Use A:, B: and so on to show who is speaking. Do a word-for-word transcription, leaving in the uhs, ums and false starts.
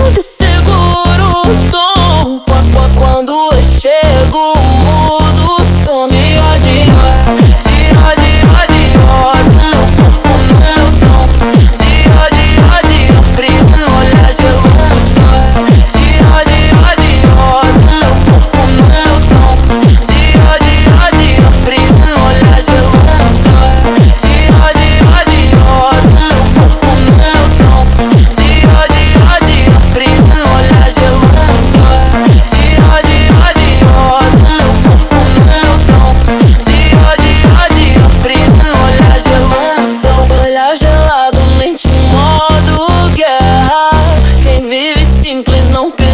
A: te seguro o tom. Quando eu chego, mudo o som. Dia, dia, dia, dia, dia, no meu corpo, no meu tom. Dia, dia, dia, frio no olhar, gelo no sol. Dia, dia, dia, no meu corpo, no meu tom. Dia, dia, dia, frio no olhar, gelo no sol. Dia, dia, dia, no meu corpo, no meu tom. Dia, dia, dia, frio no olhar, gelo no sol. Dia, dia, dia, no meu corpo, no meu tom. Dia, dia, dia, frio no olhar, gelo no sol. Olhar gelado, mente em modo guerra. Quem vive simples não quer